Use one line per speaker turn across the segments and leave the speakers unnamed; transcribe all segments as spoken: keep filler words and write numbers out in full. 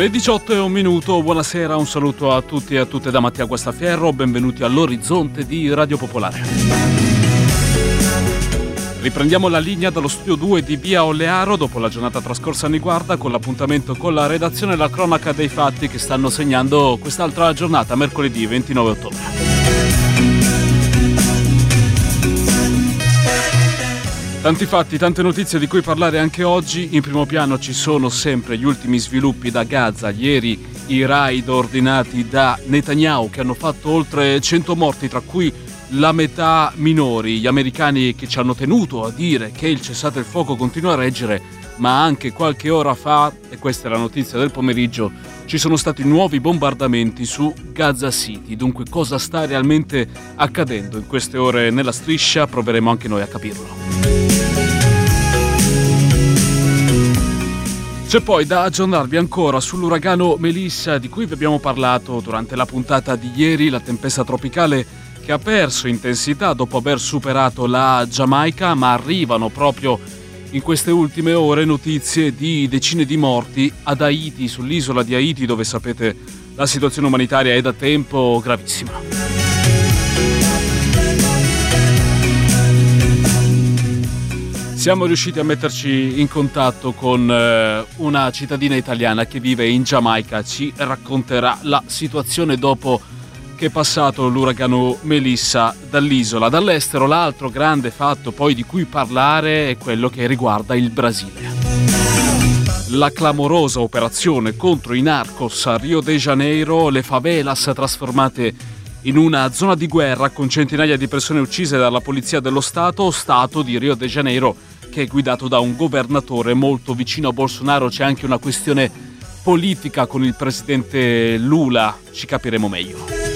Le diciotto e un minuto, buonasera, un saluto a tutti e a tutte da Mattia Guastafierro, benvenuti all'Orizzonte di Radio Popolare. Riprendiamo la linea dallo studio due di Via Olearo dopo la giornata trascorsa a Niguarda con l'appuntamento con la redazione e la cronaca dei fatti che stanno segnando quest'altra giornata, mercoledì ventinove ottobre. Tanti fatti, tante notizie di cui parlare anche oggi. In primo piano ci sono sempre gli ultimi sviluppi da Gaza. Ieri i raid ordinati da Netanyahu che hanno fatto oltre cento morti, tra cui la metà minori. Gli americani che ci hanno tenuto a dire che il cessate il fuoco continua a reggere, ma anche qualche ora fa, e questa è la notizia del pomeriggio, ci sono stati nuovi bombardamenti su Gaza City. Dunque cosa sta realmente accadendo in queste ore nella striscia? Proveremo anche noi a capirlo. C'è poi da aggiornarvi ancora sull'uragano Melissa di cui vi abbiamo parlato durante la puntata di ieri, la tempesta tropicale che ha perso intensità dopo aver superato la Giamaica, ma arrivano proprio in queste ultime ore notizie di decine di morti ad Haiti, sull'isola di Haiti, dove sapete la situazione umanitaria è da tempo gravissima. Siamo riusciti a metterci in contatto con eh, una cittadina italiana che vive in Giamaica, ci racconterà la situazione dopo che è passato l'uragano Melissa dall'isola. Dall'estero l'altro grande fatto poi di cui parlare è quello che riguarda il Brasile. La clamorosa operazione contro i narcos a Rio de Janeiro, le favelas trasformate in una zona di guerra con centinaia di persone uccise dalla polizia dello Stato, Stato di Rio de Janeiro che è guidato da un governatore molto vicino a Bolsonaro. C'è anche una questione politica con il presidente Lula, ci capiremo meglio.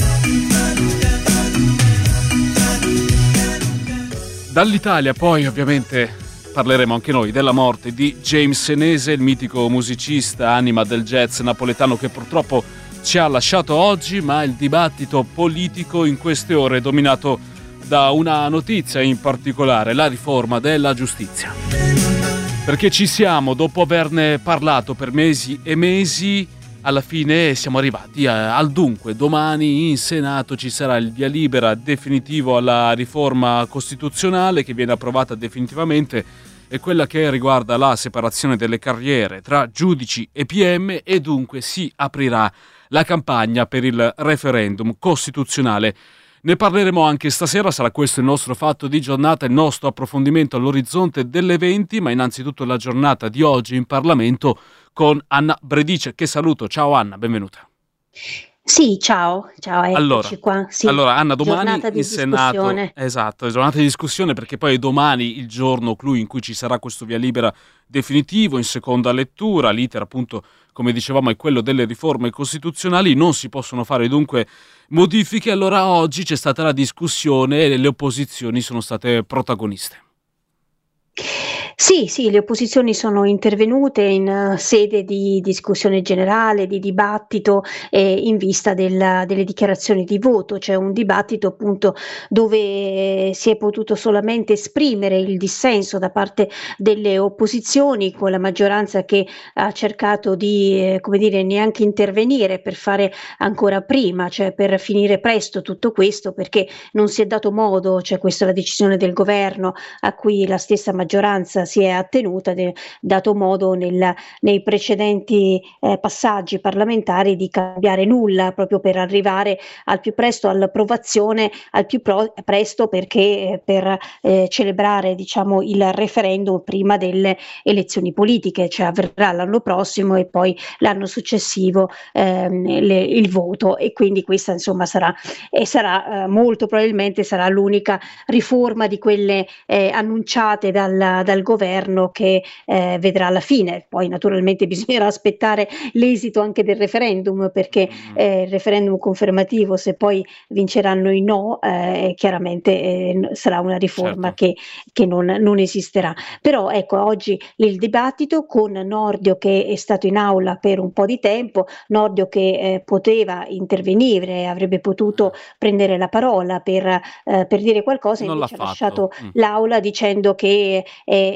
Dall'Italia poi ovviamente parleremo anche noi della morte di James Senese, il mitico musicista, anima del jazz napoletano che purtroppo ci ha lasciato oggi, ma il dibattito politico in queste ore è dominato da una notizia in particolare, la riforma della giustizia. Perché ci siamo, dopo averne parlato per mesi e mesi, alla fine siamo arrivati al dunque. Domani in Senato ci sarà il via libera definitivo alla riforma costituzionale che viene approvata definitivamente, è quella che riguarda la separazione delle carriere tra giudici e P M e dunque si aprirà la campagna per il referendum costituzionale. Ne parleremo anche stasera, sarà questo il nostro fatto di giornata, il nostro approfondimento all'orizzonte delle venti, ma innanzitutto la giornata di oggi in Parlamento con Anna Bredice, che saluto. Ciao Anna, benvenuta.
Sì, ciao, ciao, eccoci
allora,
qua. Sì,
allora Anna, domani
giornata di
in Senato,
discussione.
esatto, è giornata di discussione perché poi è domani il giorno clou in cui ci sarà questo via libera definitivo in seconda lettura, l'iter appunto come dicevamo è quello delle riforme costituzionali, non si possono fare dunque modifiche, allora oggi c'è stata la discussione e le opposizioni sono state protagoniste.
Sì, sì, le opposizioni sono intervenute in eh, sede di discussione generale, di dibattito eh, in vista della- delle dichiarazioni di voto. C'è un dibattito appunto dove si è potuto solamente esprimere il dissenso da parte delle opposizioni, con la maggioranza che ha cercato di, eh, come dire, neanche intervenire per fare ancora prima, cioè per finire presto tutto questo, perché non si è dato modo, cioè questa è la decisione del governo a cui la stessa maggioranza si è attenuta, de- dato modo nel- nei precedenti eh, passaggi parlamentari di cambiare nulla proprio per arrivare al più presto all'approvazione, al più pro- presto perché eh, per eh, celebrare diciamo il referendum prima delle elezioni politiche, cioè avverrà l'anno prossimo e poi l'anno successivo ehm, le- il voto, e quindi questa insomma sarà e sarà eh, molto probabilmente sarà l'unica riforma di quelle eh, annunciate dal, dal governo che eh, vedrà la fine. Poi naturalmente bisognerà aspettare l'esito anche del referendum, perché
Mm,
eh, il referendum confermativo, se poi vinceranno i no, eh, chiaramente eh, n- sarà una riforma
certo.
che, che non, non esisterà. Però ecco, oggi il dibattito con Nordio che è stato in aula per un po' di tempo, Nordio che eh, poteva intervenire, avrebbe potuto prendere la parola per, eh, per dire qualcosa,
Non l'ha
invece ha
fatto.
lasciato
Mm.
l'aula dicendo che è,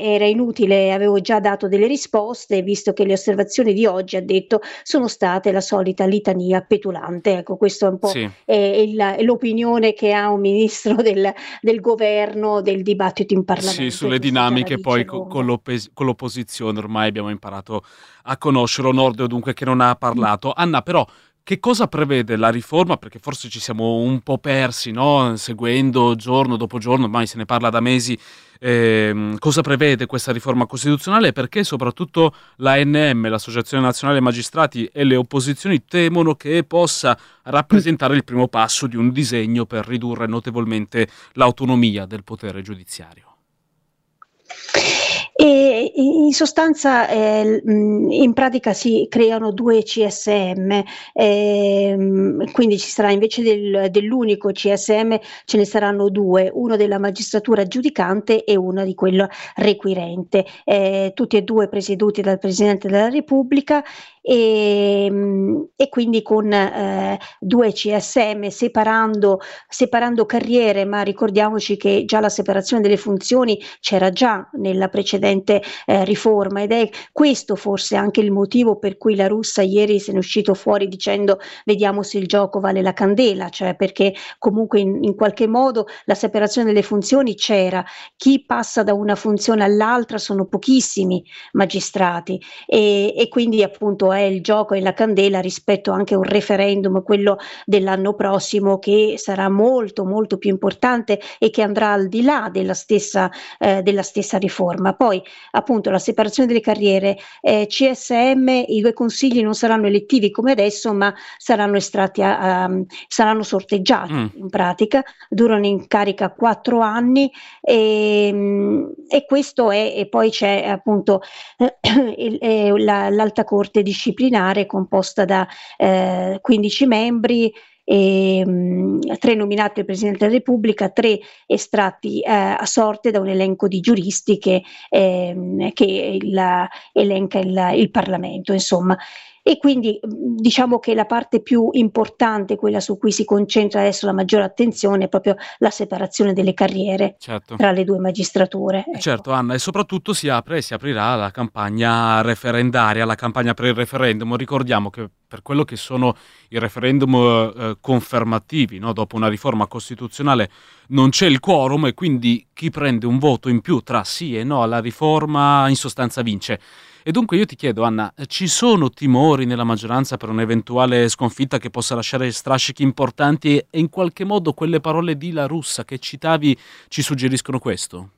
era inutile, avevo già dato delle risposte, visto che le osservazioni di oggi, ha detto, sono state la solita litania petulante. Ecco, questo è un po'
Sì.
è il è l'opinione che ha un ministro del del governo del dibattito in
Sì,
Parlamento, e
sulle
questo già la
dinamiche
dice
poi co con
lunga.
l'oppes con l'opposizione ormai abbiamo imparato a conoscerlo. Nord dunque che non ha parlato. Anna, però che cosa prevede la riforma? Perché forse ci siamo un po' persi, no, seguendo giorno dopo giorno, ormai se ne parla da mesi, ehm, cosa prevede questa riforma costituzionale e perché soprattutto l'A N M, l'Associazione Nazionale Magistrati e le opposizioni temono che possa rappresentare il primo passo di un disegno per ridurre notevolmente l'autonomia del potere giudiziario.
E i in sostanza, ehm, mhmm, in pratica si creano due C S M, ehm, quindi ci sarà invece del dell'unico C S M ce ne saranno due, uno della magistratura giudicante e uno di quello requirente, ehm, tutti e due presieduti dal Presidente della Repubblica, ehm, e quindi con, ehm, due C S M separando separando carriere, ma ricordiamoci che già la separazione delle funzioni c'era già nella precedente, ehm, riforma, ed è questo forse anche il motivo per cui La Russa ieri se n'è uscito fuori dicendo: "Vediamo se il gioco vale la candela", cioè perché comunque in in qualche modo la separazione delle funzioni c'era. Chi passa da una funzione all'altra sono pochissimi magistrati, e e quindi appunto è il gioco e la candela rispetto anche a un referendum, quello dell'anno prossimo, che sarà molto, molto più importante e che andrà al di là della stessa ehm, della stessa riforma. Poi appunto la separazione delle carriere, ehm, C S M, i due consigli non saranno elettivi come adesso, ma saranno estratti a a mhmm, saranno sorteggiati
Mh.
in pratica, durano in carica quattro anni, ehm, e questo è e poi c'è appunto il ehm, la l'alta corte disciplinare composta da, ehm, quindici membri, ehm, tre nominati dal Presidente della Repubblica, tre estratti, ehm, a sorte da un elenco di giuristi che ehm, che il elenca il il Parlamento, insomma. E quindi, mhmm, diciamo che la parte più importante, quella su cui si concentra adesso la maggiore attenzione, è proprio la separazione delle carriere
Certo.
tra le due magistrature,
Eh
ecco.
certo Anna, e soprattutto si apre e si aprirà la campagna referendaria, la campagna per il referendum. Ricordiamo che per quello che sono i referendum, ehm, confermativi, no, dopo una riforma costituzionale non c'è il quorum e quindi chi prende un voto in più tra sì e no alla riforma in sostanza vince. E dunque io ti chiedo Anna, eh, ci sono timori nella maggioranza per un'eventuale sconfitta che possa lasciare strascichi importanti e in qualche modo quelle parole di La Russa che citavi ci suggeriscono questo?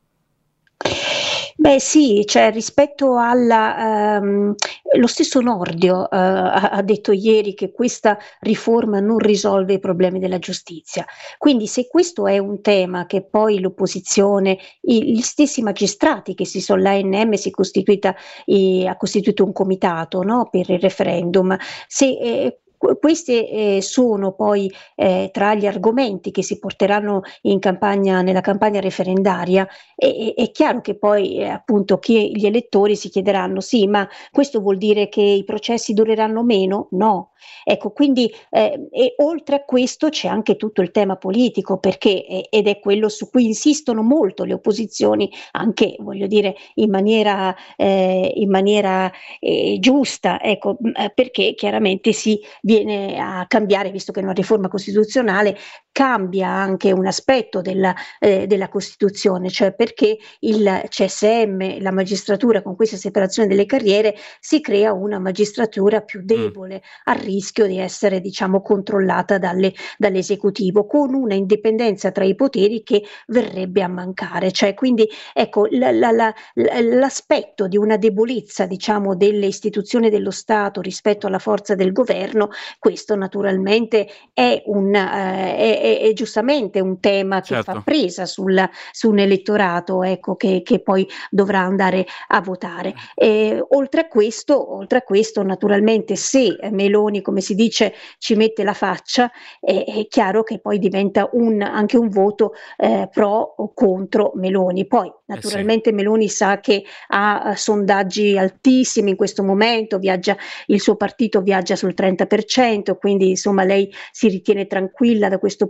Beh sì, cioè rispetto alla ehm, lo stesso Nordio, uhm, ha ha detto ieri che questa riforma non risolve i problemi della giustizia. Quindi se questo è un tema che poi l'opposizione, i gli stessi magistrati che si son l'A N M si è costituita i ha costituito un comitato, no, per il referendum. Se, ehm, q queste, ehm, sono poi, ehm, tra gli argomenti che si porteranno in campagna nella campagna referendaria, è è è chiaro che poi, ehm, appunto che gli elettori si chiederanno: "Sì, ma questo vuol dire che i processi dureranno meno?" No. Ecco, quindi ehm, e oltre a questo c'è anche tutto il tema politico, perché e ed è quello su cui insistono molto le opposizioni, anche voglio dire in maniera ehm, in maniera, ehm, giusta, ecco, mhmm, ehm, perché chiaramente si viene a cambiare, visto che è una riforma costituzionale, cambia anche un aspetto della ehm, della Costituzione, cioè perché il C S M, la magistratura con questa separazione delle carriere, si crea una magistratura più
Mh.
debole, a rischio di essere diciamo controllata dalle dall'esecutivo, con una indipendenza tra i poteri che verrebbe a mancare. Cioè quindi ecco la la la l l'aspetto di una debolezza diciamo delle istituzioni dello Stato rispetto alla forza del governo, questo naturalmente è un ehm, è è è giustamente un tema che fa
Certo.
presa sul su un elettorato, ecco, che che poi dovrà andare a votare. Ehm, oltre a questo oltre a questo naturalmente se Meloni, come si dice, ci mette la faccia, è è chiaro che poi diventa un anche un voto, ehm, pro o contro Meloni. Poi
Eh sì.
naturalmente Meloni sa che ha, uhm, sondaggi altissimi in questo momento, viaggia il suo partito viaggia sul trenta per cento, quindi insomma lei si ritiene tranquilla da questo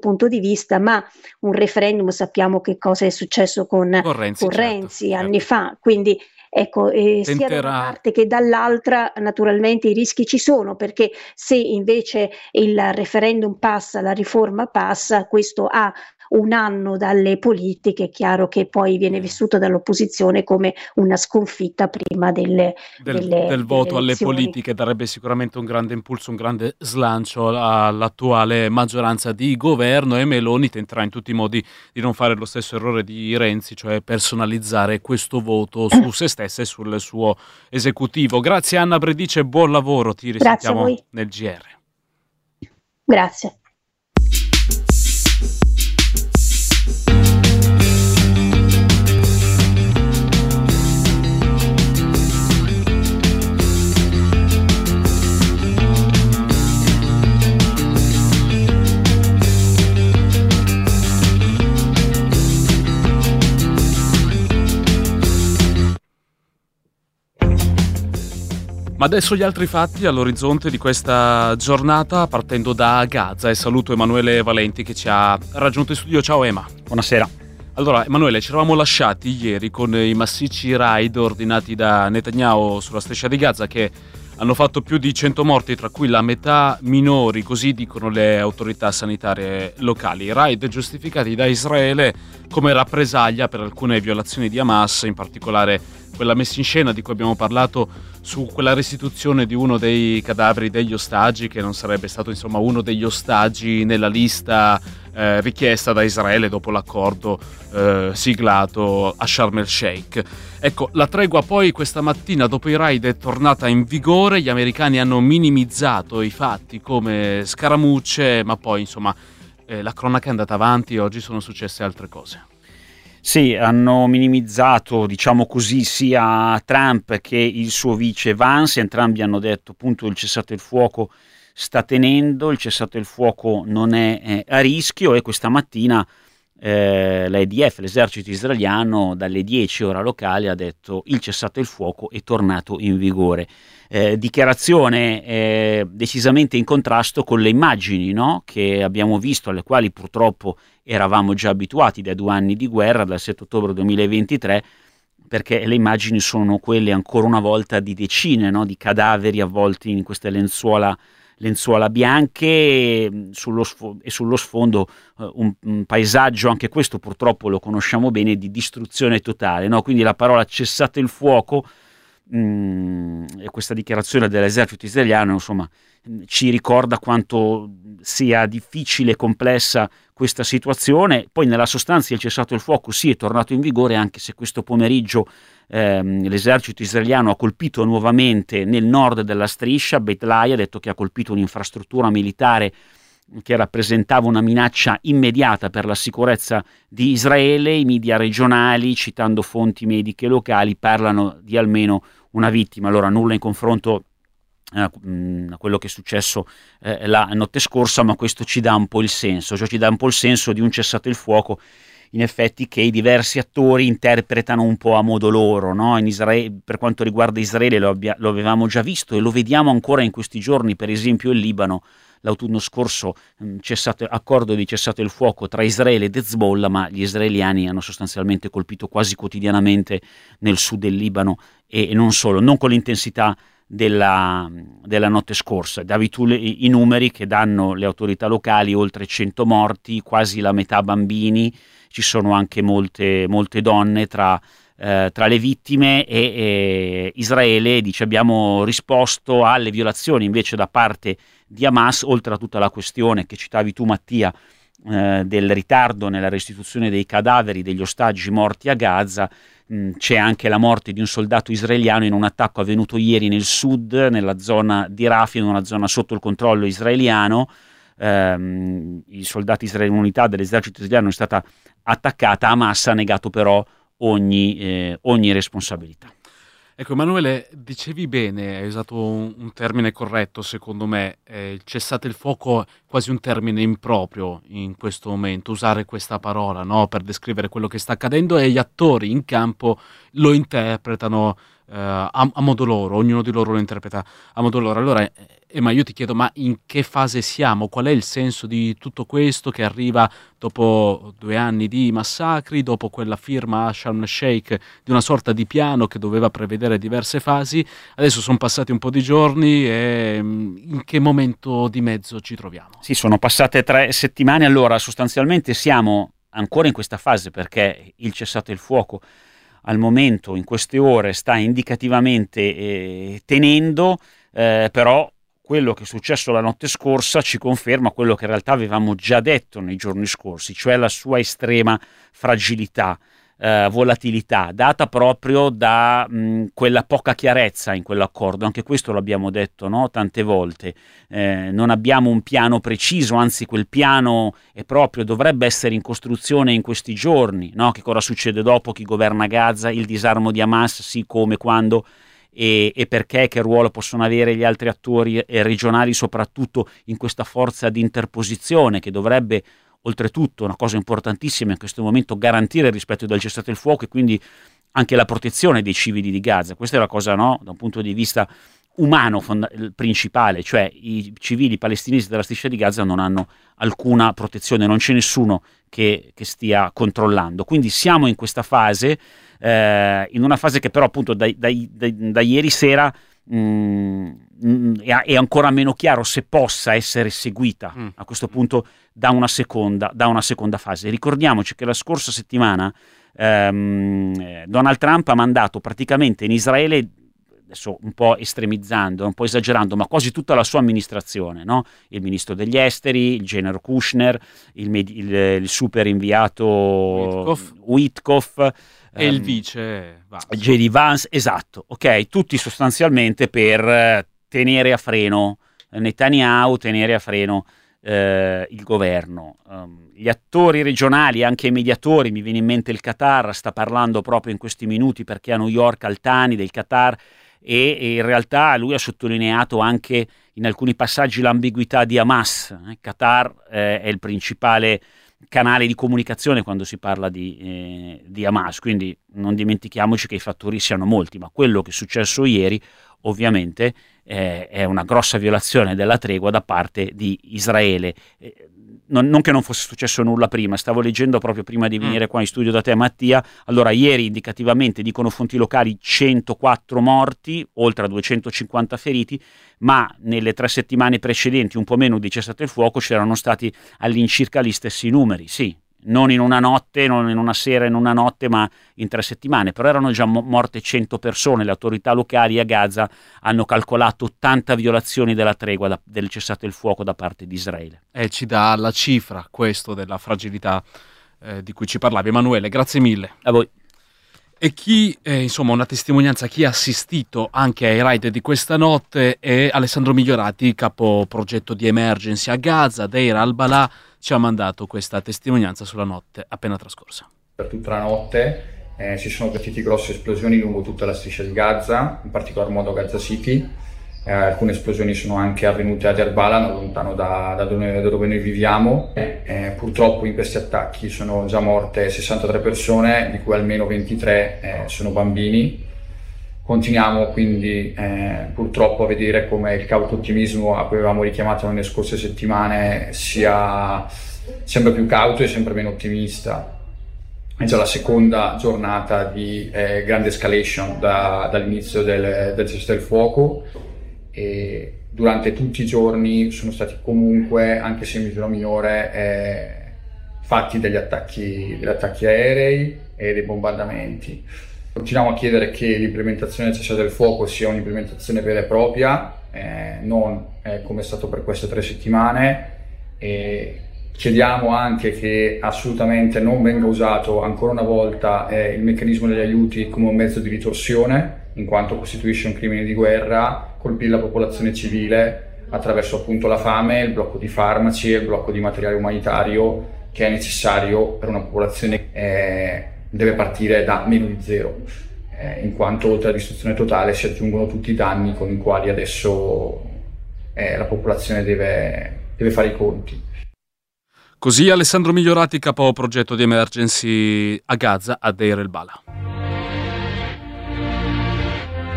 punto di vista, ma un referendum sappiamo che cosa è successo con,
Con Renzi,
con
certo,
Renzi
certo.
anni fa, quindi ecco, eh, sia da una
Tenterà.
parte che dall'altra naturalmente i rischi ci sono, perché se invece il referendum passa, la riforma passa, questo ha un anno dalle politiche, è chiaro che poi viene vissuto dall'opposizione come una sconfitta prima delle,
Del,
delle,
del
delle
voto alle
elezioni.
politiche darebbe sicuramente un grande impulso, un grande slancio all'attuale maggioranza di governo, e Meloni tenterà in tutti i modi di non fare lo stesso errore di Renzi, cioè personalizzare questo voto su se stessa e sul suo esecutivo. Grazie Anna Bredice, buon lavoro, ti
Grazie a
risentiamo
voi.
nel G R.
Grazie.
Ma adesso gli altri fatti all'orizzonte di questa giornata, partendo da Gaza, e saluto Emanuele Valenti che ci ha raggiunto in studio. Ciao Ema.
Buonasera.
Allora Emanuele, ci eravamo lasciati ieri con i massicci raid ordinati da Netanyahu sulla striscia di Gaza, che hanno fatto più di cento morti, tra cui la metà minori, così dicono le autorità sanitarie locali. Raid giustificati da Israele come rappresaglia per alcune violazioni di Hamas, in particolare quella messa in scena di cui abbiamo parlato su quella restituzione di uno dei cadaveri degli ostaggi, che non sarebbe stato insomma uno degli ostaggi nella lista eh, richiesta da Israele dopo l'accordo eh, siglato a Sharm el Sheikh. Ecco, la tregua poi questa mattina dopo i raid è tornata in vigore. Gli americani hanno minimizzato i fatti come scaramucce, ma poi insomma eh, la cronaca è andata avanti e oggi sono successe altre cose.
Sì, hanno minimizzato, diciamo così, sia Trump che il suo vice Vance. Entrambi hanno detto appunto il cessate il fuoco sta tenendo, il cessate il fuoco non è eh, a rischio, e questa mattina eh, l'I D F, l'esercito israeliano, dalle dieci ora locali ha detto il cessate il fuoco è tornato in vigore. Eh, dichiarazione eh, decisamente in contrasto con le immagini, no? Che abbiamo visto, alle quali purtroppo eravamo già abituati dai due anni di guerra, dal sette ottobre duemilaventitré, perché le immagini sono quelle ancora una volta di decine, no? Di cadaveri avvolti in queste lenzuola, lenzuola bianche, e sullo, sfo- e sullo sfondo uh, un, un paesaggio, anche questo purtroppo lo conosciamo bene, di distruzione totale, no? Quindi la parola cessate il fuoco Mm, e questa dichiarazione dell'esercito israeliano insomma ci ricorda quanto sia difficile e complessa questa situazione. Poi nella sostanza il cessato il fuoco sì è tornato in vigore, anche se questo pomeriggio ehm, l'esercito israeliano ha colpito nuovamente nel nord della striscia. Beit Lahiya ha detto che ha colpito un'infrastruttura militare che rappresentava una minaccia immediata per la sicurezza di Israele. I media regionali, citando fonti mediche locali, parlano di almeno una vittima. Allora nulla in confronto eh, a quello che è successo eh, la notte scorsa, ma questo ci dà un po' il senso, cioè ci dà un po' il senso di un cessate il fuoco in effetti che i diversi attori interpretano un po' a modo loro, no? In Israele, per quanto riguarda Israele lo, abbia, lo avevamo già visto e lo vediamo ancora in questi giorni, per esempio il Libano. L'autunno scorso mh, cessato, accordo di cessate il fuoco tra Israele ed Hezbollah, ma gli israeliani hanno sostanzialmente colpito quasi quotidianamente nel sud del Libano, e, e non solo, non con l'intensità della, della notte scorsa. Davi tu le, i numeri che danno le autorità locali: oltre cento morti, quasi la metà bambini, ci sono anche molte, molte donne tra Eh, tra le vittime, e, e Israele dice abbiamo risposto alle violazioni invece da parte di Hamas, oltre a tutta la questione che citavi tu Mattia eh, del ritardo nella restituzione dei cadaveri degli ostaggi morti a Gaza. Mh, c'è anche la morte di un soldato israeliano in un attacco avvenuto ieri nel sud, nella zona di Rafah, in una zona sotto il controllo israeliano. Um, i soldati israeliani, un'unità dell'esercito israeliano è stata attaccata. Hamas ha negato però ogni, eh, ogni responsabilità.
Ecco Emanuele, dicevi bene, hai usato un, un termine corretto secondo me, eh, il cessate il fuoco è quasi un termine improprio in questo momento, usare questa parola, no? Per descrivere quello che sta accadendo, e gli attori in campo lo interpretano eh, a, a modo loro, ognuno di loro lo interpreta a modo loro. Allora, Emma, io ti chiedo, ma in che fase siamo? Qual è il senso di tutto questo che arriva dopo due anni di massacri, dopo quella firma a Sharm el-Sheikh di una sorta di piano che doveva prevedere diverse fasi? Adesso sono passati un po' di giorni e in che momento di mezzo ci troviamo?
Sì, sono passate tre settimane, allora sostanzialmente siamo ancora in questa fase perché il cessate il fuoco al momento, in queste ore, sta indicativamente eh, tenendo, eh, però quello che è successo la notte scorsa ci conferma quello che in realtà avevamo già detto nei giorni scorsi, cioè la sua estrema fragilità, eh, volatilità, data proprio da mh, quella poca chiarezza in quell'accordo. Anche questo l'abbiamo detto, no? Tante volte. Eh, non abbiamo un piano preciso, anzi quel piano è proprio, dovrebbe essere in costruzione in questi giorni, no? Che cosa succede dopo, chi governa Gaza, il disarmo di Hamas, sì, come, quando e, e perché, che ruolo possono avere gli altri attori eh, regionali, soprattutto in questa forza di interposizione che dovrebbe, oltretutto, una cosa importantissima in questo momento, garantire il rispetto del cessate il fuoco e quindi anche la protezione dei civili di Gaza. Questa è la cosa, no, da un punto di vista umano fonda- principale, cioè i civili palestinesi della striscia di Gaza non hanno alcuna protezione, non c'è nessuno che, che stia controllando. Quindi siamo in questa fase, eh, in una fase che però appunto da, da, da, da ieri sera mh, è, è ancora meno chiaro se possa essere seguita mm. a questo punto da una seconda, da una seconda fase. Ricordiamoci che la scorsa settimana ehm, Donald Trump ha mandato praticamente in Israele, adesso un po' estremizzando, un po' esagerando, ma quasi tutta la sua amministrazione, no? Il ministro degli esteri, il general Kushner, il, med- il, il super inviato
Witkoff,
Witkoff
e
ehm,
il vice
J D Vance, esatto, ok, tutti sostanzialmente per tenere a freno Netanyahu, tenere a freno eh, il governo. Um, gli attori regionali, anche i mediatori, mi viene in mente il Qatar, sta parlando proprio in questi minuti perché a New York Al-Thani del Qatar, e, e in realtà lui ha sottolineato anche in alcuni passaggi l'ambiguità di Hamas. Il Qatar eh, è il principale canale di comunicazione quando si parla di, eh, di Hamas, quindi non dimentichiamoci che i fattori siano molti, ma quello che è successo ieri ovviamente eh, è una grossa violazione della tregua da parte di Israele. Eh, non, non che non fosse successo nulla prima, stavo leggendo proprio prima di venire qua in studio da te, Mattia. Allora, ieri indicativamente, dicono fonti locali, centoquattro morti, oltre a duecentocinquanta feriti, ma nelle tre settimane precedenti, un po' meno di cessate il fuoco, c'erano stati all'incirca gli stessi numeri, sì, non in una notte, non in una sera, in una notte, ma in tre settimane, però erano già mo- morte cento persone. Le autorità locali a Gaza hanno calcolato ottanta violazioni della tregua da, del cessate il fuoco da parte di Israele.
E ci dà la cifra, questo, della fragilità eh, di cui ci parlavi. Emanuele, grazie mille.
A voi.
E chi, eh, insomma, una testimonianza, chi ha assistito anche ai raid di questa notte è Alessandro Migliorati, capo progetto di emergency a Gaza. Deir al-Balà ci ha mandato questa testimonianza sulla notte appena trascorsa.
Per tutta la notte eh, si sono avvertite grosse esplosioni lungo tutta la striscia di Gaza, in particolar modo a Gaza City. Eh, alcune esplosioni sono anche avvenute a Deir al-Balà, non lontano da, da, dove, da dove noi viviamo. Eh, purtroppo in questi attacchi sono già morte sessantatré persone, di cui almeno ventitré eh, sono bambini. Continuiamo quindi eh, purtroppo a vedere come il cauto ottimismo a cui avevamo richiamato nelle scorse settimane sia sempre più cauto e sempre meno ottimista. È già la seconda giornata di eh, grande escalation da, dall'inizio del, del cessate il fuoco, e durante tutti i giorni sono stati comunque, anche se in misura minore, eh, fatti degli attacchi, degli attacchi aerei e dei bombardamenti. Continuiamo a chiedere che l'implementazione del cessate il fuoco sia un'implementazione vera e propria, eh, non eh, come è stato per queste tre settimane, e chiediamo anche che assolutamente non venga usato ancora una volta eh, il meccanismo degli aiuti come un mezzo di ritorsione, in quanto costituisce un crimine di guerra colpire la popolazione civile attraverso appunto la fame, il blocco di farmaci e il blocco di materiale umanitario che è necessario per una popolazione eh, deve partire da meno di zero, eh, in quanto oltre alla distruzione totale si aggiungono tutti i danni con i quali adesso eh, la popolazione deve, deve fare i conti.
Così Alessandro Migliorati, capo progetto di emergency a Gaza, a Deir al-Balà.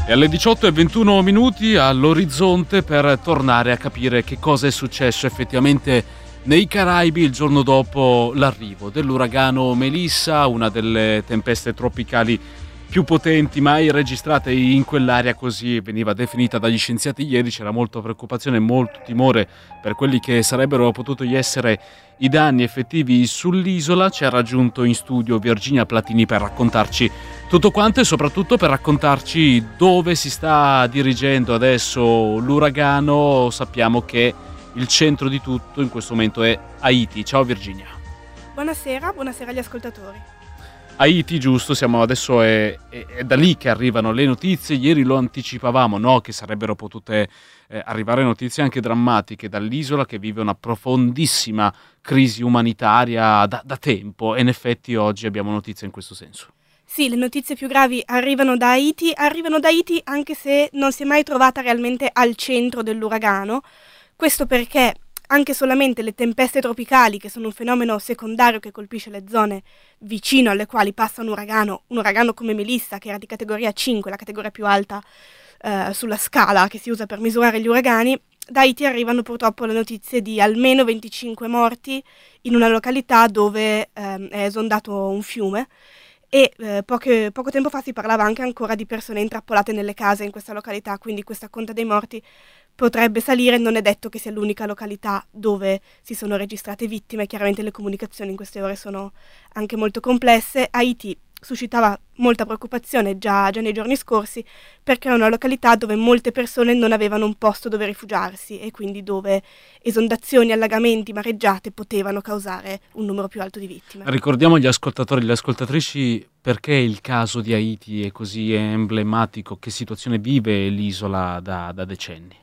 E alle diciotto e ventuno minuti all'orizzonte per tornare a capire che cosa è successo effettivamente nei Caraibi il giorno dopo l'arrivo dell'uragano Melissa, una delle tempeste tropicali più potenti mai registrate in quell'area, così veniva definita dagli scienziati ieri. C'era molta preoccupazione e molto timore per quelli che sarebbero potuti essere i danni effettivi sull'isola. Ci ha raggiunto in studio Virginia Platini per raccontarci tutto quanto e soprattutto per raccontarci dove si sta dirigendo adesso l'uragano. Sappiamo che il centro di tutto in questo momento è Haiti. Ciao Virginia.
Buonasera, buonasera agli ascoltatori.
Haiti, giusto, siamo adesso è, è, è da lì che arrivano le notizie. Ieri lo anticipavamo, no? Che sarebbero potute eh, arrivare notizie anche drammatiche dall'isola che vive una profondissima crisi umanitaria da, da tempo, e in effetti oggi abbiamo notizie in questo senso.
Sì, le notizie più gravi arrivano da Haiti, arrivano da Haiti anche se non si è mai trovata realmente al centro dell'uragano. Questo perché anche solamente le tempeste tropicali, che sono un fenomeno secondario che colpisce le zone vicino alle quali passa un uragano, un uragano come Melissa, che era di categoria cinque, la categoria più alta eh, sulla scala che si usa per misurare gli uragani, da Haiti arrivano purtroppo le notizie di almeno venticinque morti in una località dove eh, è esondato un fiume. E eh, poche, poco tempo fa si parlava anche ancora di persone intrappolate nelle case in questa località, quindi questa conta dei morti potrebbe salire. Non è detto che sia l'unica località dove si sono registrate vittime, chiaramente le comunicazioni in queste ore sono anche molto complesse. Haiti suscitava molta preoccupazione già, già nei giorni scorsi, perché è una località dove molte persone non avevano un posto dove rifugiarsi e quindi dove esondazioni, allagamenti, mareggiate potevano causare un numero più alto di vittime.
Ricordiamo agli ascoltatori e alle ascoltatrici perché il caso di Haiti è così emblematico, che situazione vive l'isola da, da decenni.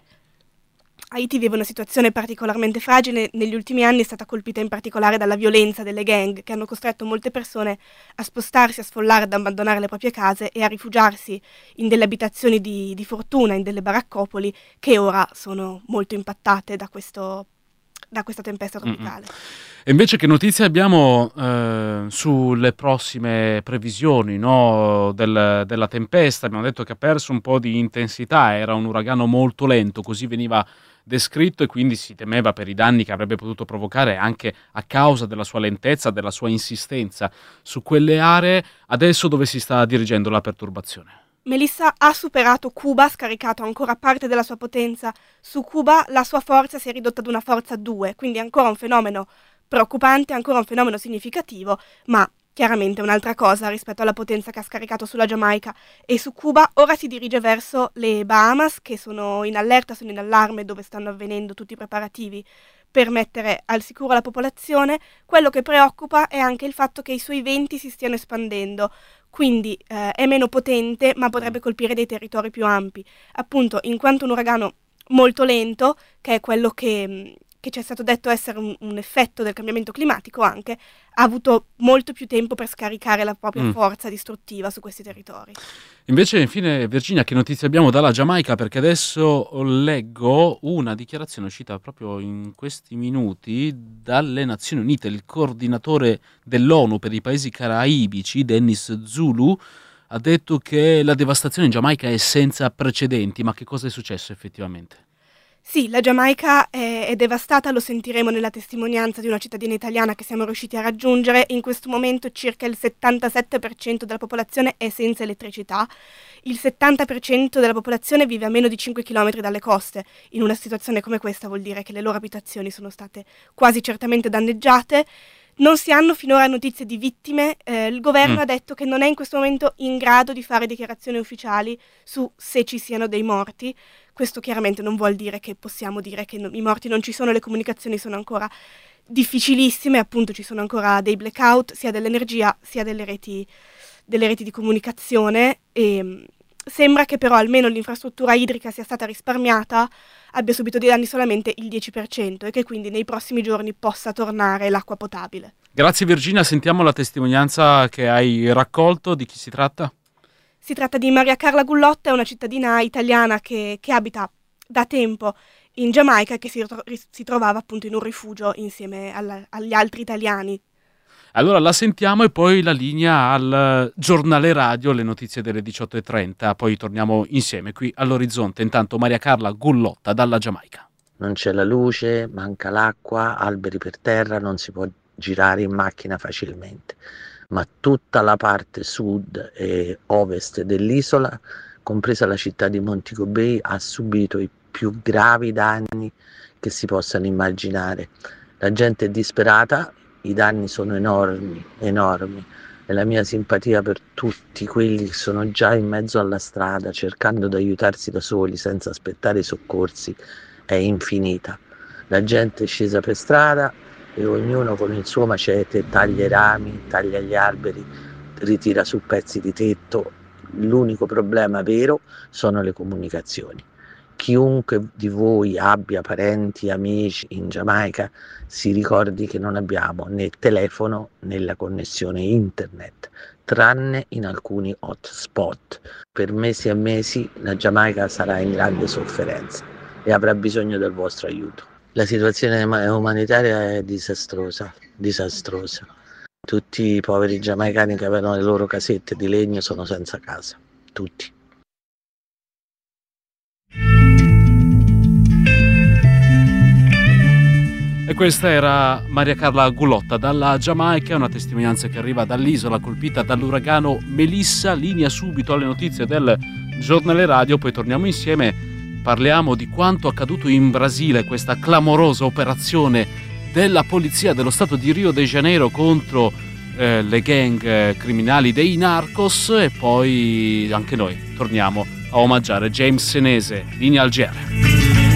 Haiti vive una situazione particolarmente fragile. Negli ultimi anni è stata colpita in particolare dalla violenza delle gang, che hanno costretto molte persone a spostarsi, a sfollare, ad abbandonare le proprie case e a rifugiarsi in delle abitazioni di, di fortuna, in delle baraccopoli, che ora sono molto impattate da questo da questa tempesta tropicale.
Mm-mm. E invece che notizie abbiamo eh, sulle prossime previsioni, no, del, della tempesta? Abbiamo detto che ha perso un po' di intensità, era un uragano molto lento, così veniva descritto, e quindi si temeva per i danni che avrebbe potuto provocare anche a causa della sua lentezza, della sua insistenza su quelle aree. Adesso dove si sta dirigendo la perturbazione?
Melissa ha superato Cuba, scaricato ancora parte della sua potenza su Cuba. La sua forza si è ridotta ad una forza due, quindi ancora un fenomeno preoccupante, ancora un fenomeno significativo, ma chiaramente un'altra cosa rispetto alla potenza che ha scaricato sulla Giamaica e su Cuba. Ora si dirige verso le Bahamas, che sono in allerta, sono in allarme, dove stanno avvenendo tutti i preparativi per mettere al sicuro la popolazione. Quello che preoccupa è anche il fatto che i suoi venti si stiano espandendo, quindi eh, è meno potente, ma potrebbe colpire dei territori più ampi, appunto in quanto un uragano molto lento, che è quello che, che ci è stato detto essere un, un effetto del cambiamento climatico anche, ha avuto molto più tempo per scaricare la propria mm. forza distruttiva su questi territori.
Invece, infine, Virginia, che notizie abbiamo dalla Giamaica? Perché adesso leggo una dichiarazione uscita proprio in questi minuti dalle Nazioni Unite. Il coordinatore dell'ONU per i paesi caraibici, Dennis Zulu, ha detto che la devastazione in Giamaica è senza precedenti. Ma che cosa è successo effettivamente?
Sì, la Giamaica è, è devastata, lo sentiremo nella testimonianza di una cittadina italiana che siamo riusciti a raggiungere. In questo momento circa il settantasette per cento della popolazione è senza elettricità, il settanta per cento della popolazione vive a meno di cinque chilometri dalle coste. In una situazione come questa vuol dire che le loro abitazioni sono state quasi certamente danneggiate. Non si hanno finora notizie di vittime, eh, il governo mm. ha detto che non è in questo momento in grado di fare dichiarazioni ufficiali su se ci siano dei morti. Questo chiaramente non vuol dire che possiamo dire che no, i morti non ci sono, le comunicazioni sono ancora difficilissime, appunto ci sono ancora dei blackout sia dell'energia sia delle reti, delle reti di comunicazione, e sembra che però almeno l'infrastruttura idrica sia stata risparmiata, abbia subito dei danni solamente il dieci per cento e che quindi nei prossimi giorni possa tornare l'acqua potabile.
Grazie Virginia, sentiamo la testimonianza che hai raccolto. Di chi si tratta?
Si tratta di Maria Carla Gullotta, è una cittadina italiana che, che abita da tempo in Giamaica e che si, ritro- si trovava appunto in un rifugio insieme alla, agli altri italiani.
Allora la sentiamo e poi la linea al giornale radio, le notizie delle diciotto e trenta, poi torniamo insieme qui all'Orizzonte. Intanto Maria Carla Gullotta dalla Giamaica.
Non c'è la luce, manca l'acqua, alberi per terra, non si può girare in macchina facilmente, ma tutta la parte sud e ovest dell'isola, compresa la città di Montego Bay, ha subito i più gravi danni che si possano immaginare. La gente è disperata, i danni sono enormi, enormi, e la mia simpatia per tutti quelli che sono già in mezzo alla strada cercando di aiutarsi da soli senza aspettare i soccorsi è infinita. La gente è scesa per strada e ognuno con il suo macete taglia i rami, taglia gli alberi, ritira su pezzi di tetto. L'unico problema vero sono le comunicazioni. Chiunque di voi abbia parenti, amici in Giamaica si ricordi che non abbiamo né telefono né la connessione internet, tranne in alcuni hotspot. Per mesi e mesi la Giamaica sarà in grande sofferenza e avrà bisogno del vostro aiuto. La situazione umanitaria è disastrosa, disastrosa. Tutti i poveri giamaicani che avevano le loro casette di legno sono senza casa, tutti.
E questa era Maria Carla Gullotta dalla Giamaica, una testimonianza che arriva dall'isola colpita dall'uragano Melissa. Linea subito alle notizie del giornale radio, poi torniamo insieme, parliamo di quanto accaduto in Brasile, questa clamorosa operazione della polizia dello stato di Rio de Janeiro contro eh, le gang eh, criminali dei narcos, e poi anche noi torniamo a omaggiare James Senese. Linea al G R.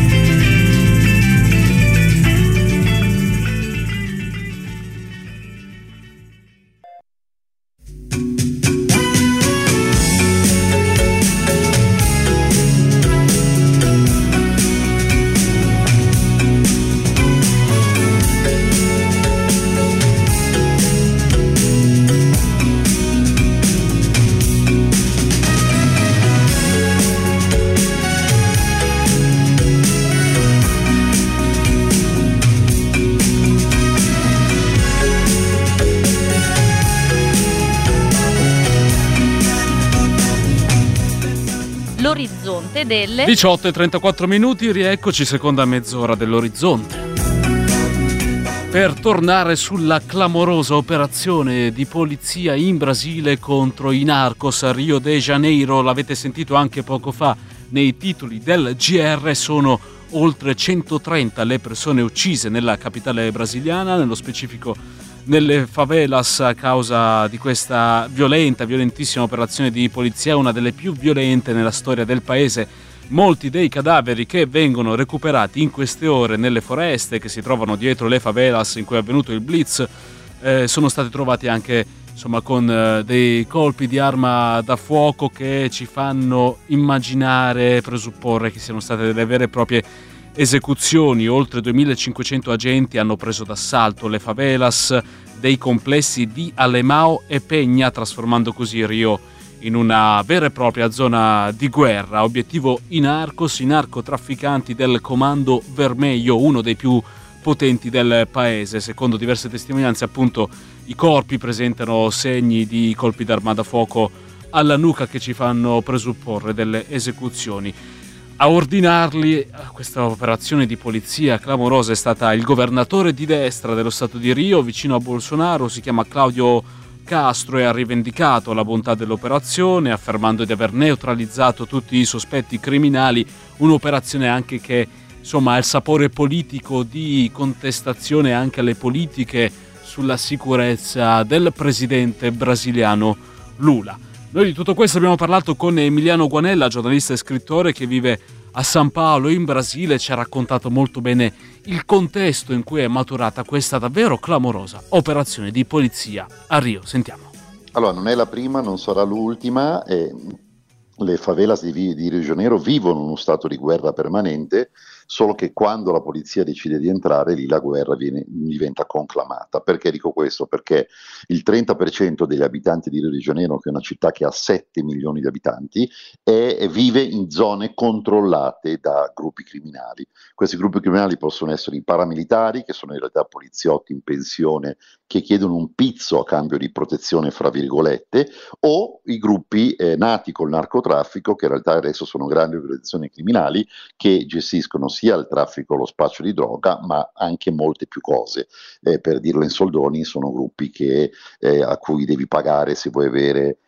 L'orizzonte delle
diciotto e trentaquattro minuti, rieccoci, seconda mezz'ora dell'Orizzonte. Per tornare sulla clamorosa operazione di polizia in Brasile contro i narcos a Rio de Janeiro, l'avete sentito anche poco fa nei titoli del G R, sono oltre centotrenta le persone uccise nella capitale brasiliana, nello specifico nelle favelas, a causa di questa violenta, violentissima operazione di polizia, una delle più violente nella storia del paese. Molti dei cadaveri che vengono recuperati in queste ore nelle foreste che si trovano dietro le favelas in cui è avvenuto il blitz eh, sono stati trovati anche, insomma, con eh, dei colpi di arma da fuoco che ci fanno immaginare, presupporre che siano state delle vere e proprie esecuzioni. Oltre duemilacinquecento agenti hanno preso d'assalto le favelas dei complessi di Alemão e Peña, trasformando così Rio in una vera e propria zona di guerra. Obiettivo i narcos, i narcotrafficanti del Comando Vermelho, uno dei più potenti del paese. Secondo diverse testimonianze, appunto, i corpi presentano segni di colpi d'arma da fuoco alla nuca che ci fanno presupporre delle esecuzioni. A ordinarli a questa operazione di polizia clamorosa è stata il governatore di destra dello stato di Rio, vicino a Bolsonaro, si chiama Claudio Castro, e ha rivendicato la bontà dell'operazione, affermando di aver neutralizzato tutti i sospetti criminali, un'operazione anche che, insomma, ha il sapore politico di contestazione anche alle politiche sulla sicurezza del presidente brasiliano Lula. Noi di tutto questo abbiamo parlato con Emiliano Guanella, giornalista e scrittore che vive a San Paolo in Brasile. Ci ha raccontato molto bene il contesto in cui è maturata questa davvero clamorosa operazione di polizia a Rio. Sentiamo.
Allora, non è la prima, non sarà l'ultima. Eh, le favelas di, di Rio de Janeiro vivono uno stato di guerra permanente, solo che quando la polizia decide di entrare lì la guerra viene, diventa conclamata. Perché dico questo? Perché il trenta per cento degli abitanti di Rio de Janeiro, che è una città che ha sette milioni di abitanti, è, vive in zone controllate da gruppi criminali. Questi gruppi criminali possono essere i paramilitari, che sono in realtà poliziotti in pensione che chiedono un pizzo a cambio di protezione fra virgolette, o i gruppi eh, nati col narcotraffico, che in realtà adesso sono grandi organizzazioni criminali che gestiscono sia il traffico, lo spaccio di droga, ma anche molte più cose. Eh, per dirlo in soldoni, sono gruppi che, eh, a cui devi pagare se vuoi avere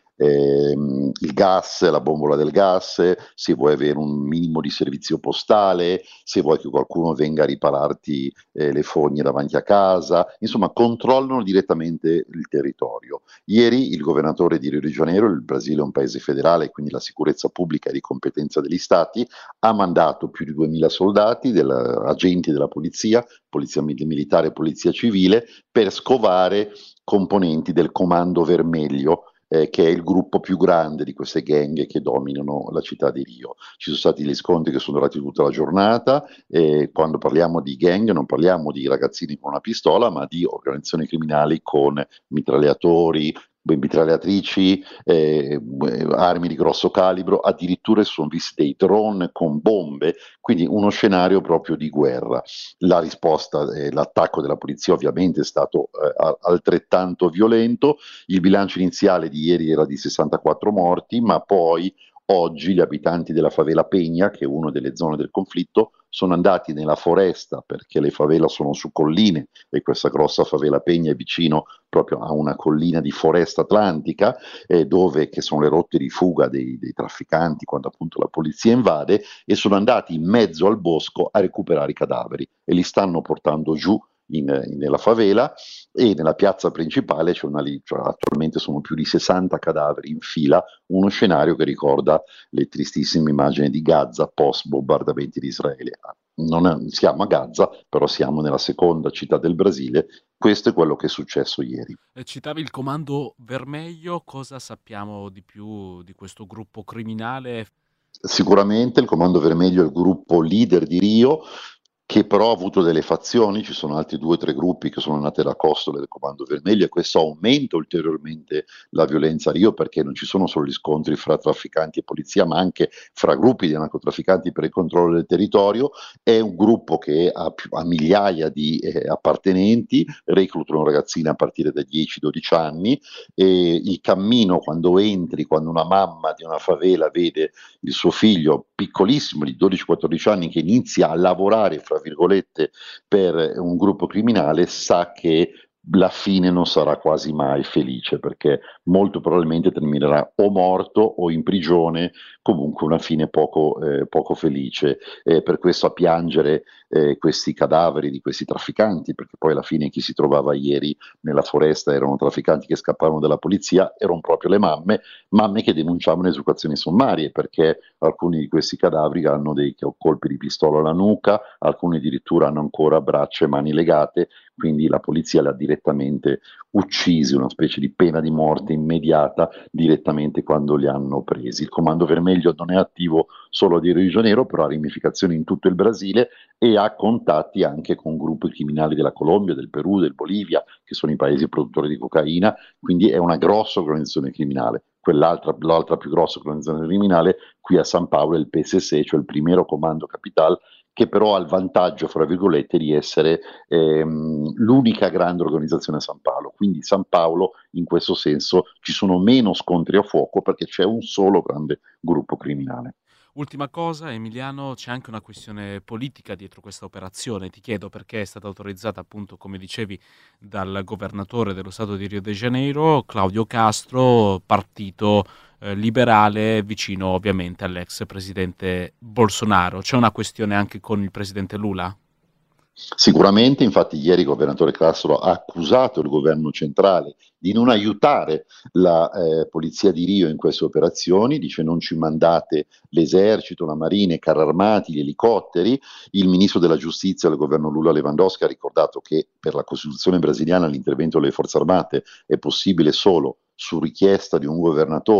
ehm, il gas, la bombola del gas, se vuoi avere un minimo di servizio postale, se vuoi che qualcuno venga a ripararti eh, le fogne davanti a casa, insomma controllano direttamente il territorio. Ieri il governatore di Rio de Janeiro, il Brasile è un paese federale, quindi la sicurezza pubblica è di competenza degli stati, ha mandato più di duemila soldati, del, agenti della polizia, polizia militare e polizia civile, per scovare componenti del Comando Vermelho, Eh, che è il gruppo più grande di queste gang che dominano la città di Rio. Ci sono stati gli scontri che sono durati tutta la giornata, e quando parliamo di gang non parliamo di ragazzini con una pistola, ma di organizzazioni criminali con mitragliatori, mitragliatrici, eh, armi di grosso calibro, addirittura si sono visti dei drone con bombe, quindi uno scenario proprio di guerra. La risposta, eh, l'attacco della polizia ovviamente è stato eh, altrettanto violento. Il bilancio iniziale di ieri era di sessantaquattro morti, ma poi oggi gli abitanti della favela Peña, che è una delle zone del conflitto, sono andati nella foresta, perché le favela sono su colline e questa grossa favela Peña è vicino proprio a una collina di foresta atlantica, eh, dove che sono le rotte di fuga dei, dei trafficanti quando appunto la polizia invade, e sono andati in mezzo al bosco a recuperare i cadaveri e li stanno portando giù In, in, nella favela, e nella piazza principale c'è una, cioè, attualmente sono più di sessanta cadaveri in fila, uno scenario che ricorda le tristissime immagini di Gaza post bombardamenti di Israele. Non è, siamo a Gaza, però siamo nella seconda città del Brasile. Questo è quello che è successo ieri.
Citavi il Comando Vermelho, cosa sappiamo di più di questo gruppo criminale?
Sicuramente il Comando Vermelho è il gruppo leader di Rio, che però ha avuto delle fazioni. Ci sono altri due o tre gruppi che sono nate da costole del Comando Vermelho, e questo aumenta ulteriormente la violenza a Rio, perché non ci sono solo gli scontri fra trafficanti e polizia, ma anche fra gruppi di narcotrafficanti per il controllo del territorio. È un gruppo che ha, più, ha migliaia di eh, appartenenti, reclutano ragazzine a partire da dieci dodici anni, e il cammino, quando entri, quando una mamma di una favela vede il suo figlio piccolissimo di dodici quattordici anni che inizia a lavorare fra virgolette per un gruppo criminale, sa che la fine non sarà quasi mai felice, perché molto probabilmente terminerà o morto o in prigione, comunque una fine poco, eh, poco felice. Eh, per questo a piangere eh, questi cadaveri di questi trafficanti, perché poi alla fine chi si trovava ieri nella foresta erano trafficanti che scappavano dalla polizia, erano proprio le mamme, mamme che denunciavano esecuzioni sommarie, perché alcuni di questi cadaveri hanno dei colpi di pistola alla nuca, alcuni addirittura hanno ancora braccia e mani legate, quindi la polizia li ha direttamente uccisi, una specie di pena di morte immediata direttamente quando li hanno presi. Il Comando Vermelho non è attivo solo a Rio de Janeiro, però ha ramificazioni in tutto il Brasile e ha contatti anche con gruppi criminali della Colombia, del Perù, del Bolivia, che sono i paesi produttori di cocaina, quindi è una grossa organizzazione criminale. Quell'altra, l'altra più grossa organizzazione criminale qui a San Paolo è il P S C, cioè il Primeiro Comando Capital, che però ha il vantaggio, fra virgolette, di essere ehm, l'unica grande organizzazione a San Paolo. Quindi San Paolo, in questo senso, ci sono meno scontri a fuoco perché c'è un solo grande gruppo criminale.
Ultima cosa, Emiliano, c'è anche una questione politica dietro questa operazione. Ti chiedo perché è stata autorizzata, appunto, come dicevi, dal governatore dello Stato di Rio de Janeiro, Claudio Castro, partito eh, liberale, vicino ovviamente all'ex presidente Bolsonaro. C'è una questione anche con il presidente Lula?
Sicuramente, infatti ieri il governatore Castro ha accusato il governo centrale di non aiutare la eh, polizia di Rio in queste operazioni, dice non ci mandate l'esercito, la marina, i carri armati, gli elicotteri. Il ministro della giustizia del governo Lula Lewandowski ha ricordato che per la Costituzione brasiliana l'intervento delle forze armate è possibile solo su richiesta di un governatore,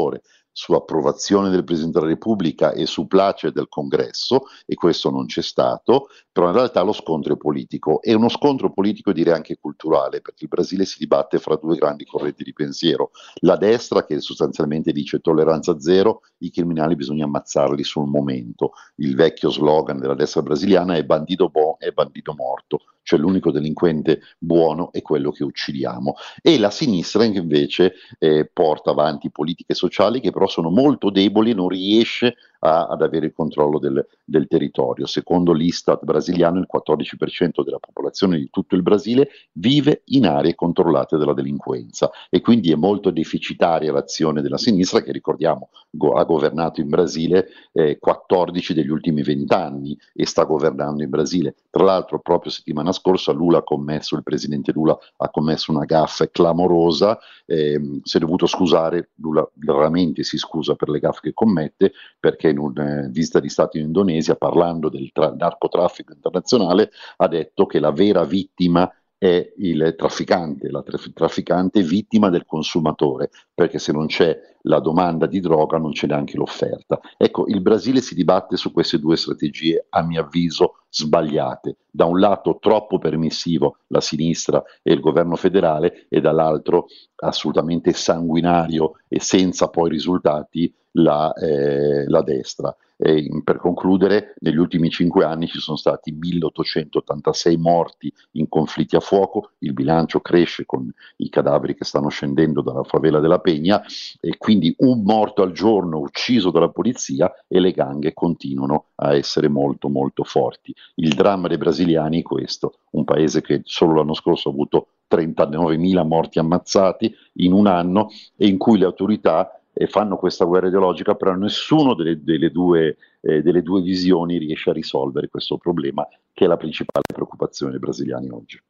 su approvazione del Presidente della Repubblica e su place del Congresso, e questo non c'è stato, però in realtà lo scontro è politico, e uno scontro politico direi anche culturale, perché il Brasile si dibatte fra due grandi correnti di pensiero: la destra, che sostanzialmente dice tolleranza zero, i criminali bisogna ammazzarli sul momento, il vecchio slogan della destra brasiliana è bandito bon e bandito morto, cioè l'unico delinquente buono è quello che uccidiamo, e la sinistra che invece eh, porta avanti politiche sociali che però sono molto deboli e non riesce a, ad avere il controllo del, del territorio. Secondo l'Istat brasiliano il quattordici per cento della popolazione di tutto il Brasile vive in aree controllate dalla delinquenza, e quindi è molto deficitaria l'azione della sinistra, che ricordiamo go- ha governato in Brasile eh, quattordici degli ultimi venti anni e sta governando in Brasile. Tra l'altro proprio settimana scorsa Lula ha commesso, il presidente Lula ha commesso una gaffe clamorosa, ehm, si è dovuto scusare, Lula raramente si scusa per le gaffe che commette, perché in una eh, visita di Stato in Indonesia, parlando del tra- narcotraffico internazionale, ha detto che la vera vittima è il trafficante, la traf- trafficante è vittima del consumatore, perché se non c'è la domanda di droga non c'è neanche l'offerta. Ecco, il Brasile si dibatte su queste due strategie, a mio avviso, sbagliate. Da un lato troppo permissivo la sinistra e il governo federale, e dall'altro assolutamente sanguinario e senza poi risultati la, eh, la destra. E per concludere, negli ultimi cinque anni ci sono stati milleottocentottantasei morti in conflitti a fuoco, il bilancio cresce con i cadaveri che stanno scendendo dalla favela della Peña, e quindi un morto al giorno ucciso dalla polizia, e le ganghe continuano a essere molto molto forti. Il dramma dei brasiliani è questo: un paese che solo l'anno scorso ha avuto trentanovemila morti ammazzati in un anno, e in cui le autorità e fanno questa guerra ideologica, però nessuno delle, delle, due, eh, delle due visioni riesce a risolvere questo problema, che è la principale preoccupazione dei brasiliani oggi.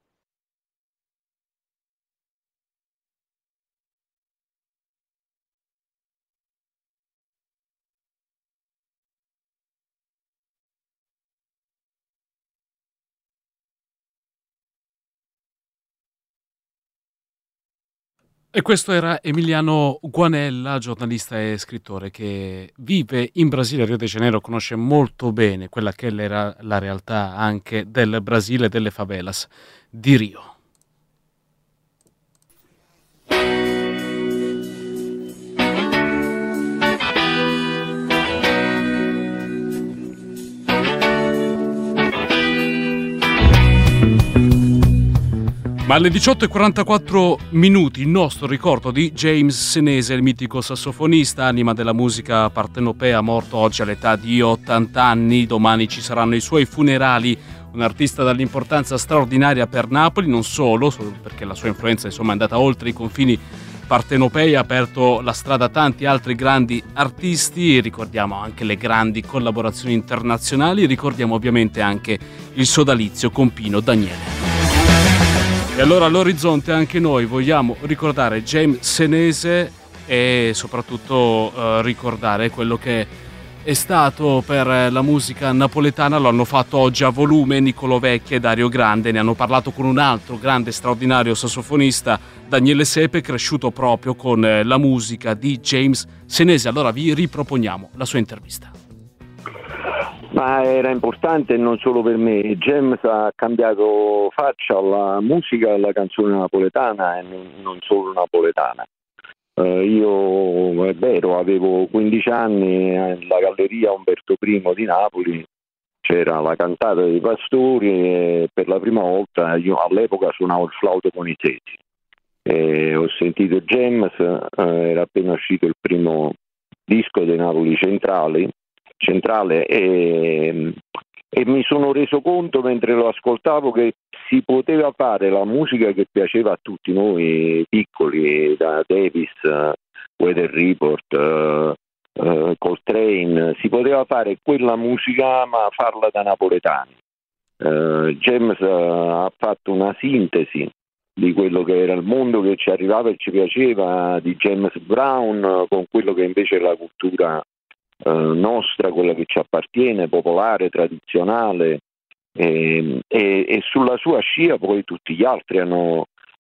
E questo era Emiliano Guanella, giornalista e scrittore che vive in Brasile, a Rio de Janeiro, conosce molto bene quella che era la realtà anche del Brasile, delle favelas di Rio. Ma alle diciotto e quarantaquattro minuti il nostro ricordo di James Senese, il mitico sassofonista, anima della musica partenopea, morto oggi all'età di ottanta anni. Domani ci saranno i suoi funerali, un artista dall'importanza straordinaria per Napoli, non solo, perché la sua influenza insomma è andata oltre i confini partenopei, ha aperto la strada a tanti altri grandi artisti. Ricordiamo anche le grandi collaborazioni internazionali, ricordiamo ovviamente anche il sodalizio con Pino Daniele. E allora all'orizzonte anche noi vogliamo ricordare James Senese e soprattutto eh, ricordare quello che è stato per la musica napoletana. Lo hanno fatto oggi a volume Nicolò Vecchi e Dario Grande, ne hanno parlato con un altro grande straordinario sassofonista, Daniele Sepe, cresciuto proprio con la musica di James Senese. Allora vi riproponiamo la sua intervista.
Ma era importante non solo per me. James ha cambiato faccia alla musica e alla canzone napoletana, e non solo napoletana. Uh, io è vero, avevo quindici anni, alla Galleria Umberto I di Napoli c'era la cantata dei Pastori, e per la prima volta io all'epoca suonavo il flauto con i seti. E ho sentito James, uh, era appena uscito il primo disco dei Napoli Centrali centrale e, e mi sono reso conto mentre lo ascoltavo che si poteva fare la musica che piaceva a tutti noi piccoli, da Davis, uh, Weather Report, uh, uh, Coltrane, si poteva fare quella musica ma farla da napoletani. Uh, James uh, ha fatto una sintesi di quello che era il mondo che ci arrivava e ci piaceva di James Brown uh, con quello che invece è la cultura Uh, nostra, quella che ci appartiene, popolare, tradizionale, e, e, e sulla sua scia poi tutti gli altri hanno